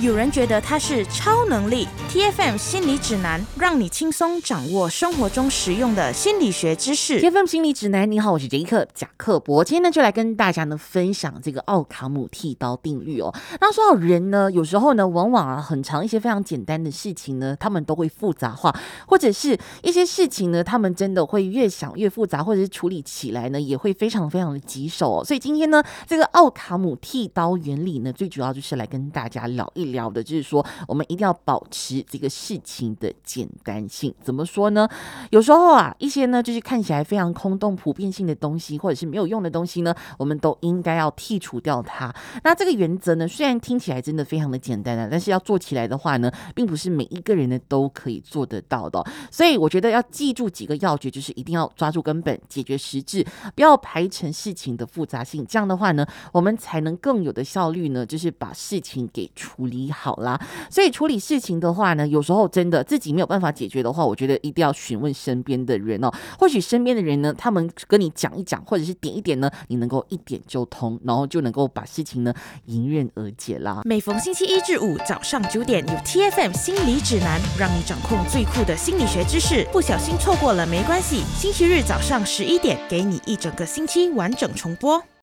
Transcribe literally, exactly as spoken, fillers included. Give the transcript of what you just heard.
有人觉得它是超能力 T F M 心理指南，让你轻松掌握生活中实用的心理学知识。 T F M 心理指南，你好，我是杰克贾克伯，今天呢就来跟大家呢分享这个奥卡姆剃刀定律哦。那说到人呢，有时候呢往往啊很长一些非常简单的事情呢，他们都会复杂化，或者是一些事情呢，他们真的会越想越复杂，或者是处理起来呢也会非常非常的棘手哦。所以今天呢，这个奥卡姆剃刀原理呢，最主要就是来跟大家聊一聊的，就是说我们一定要保持这个事情的简单性。怎么说呢？有时候啊，一些呢就是看起来非常空洞、普遍性的东西，或者是没有用的东西呢，我们都应该要剔除掉它。那这个原则呢，虽然听起来真的非常的简单啊，但是要做起来的话呢，并不是每一个人呢都可以做得到的哦。所以我觉得要记住几个要诀，就是一定要抓住根本，解决实质，不要排成事情的复杂性。这样的话呢，我们才能更有的效率呢，就是把事情给处理好啦。所以处理事情的话呢，有时候真的自己没有办法解决的话，我觉得一定要询问身边的人哦。或许身边的人呢，他们跟你讲一讲，或者是点一点呢，你能够一点就通，然后就能够把事情呢迎刃而解啦。 每逢星期一至五早上九点，有 T F M 心理指南，让你掌控最酷的心理学知识。不小心错过了没关系，星期日早上十一点，给你一整个星期完整重播。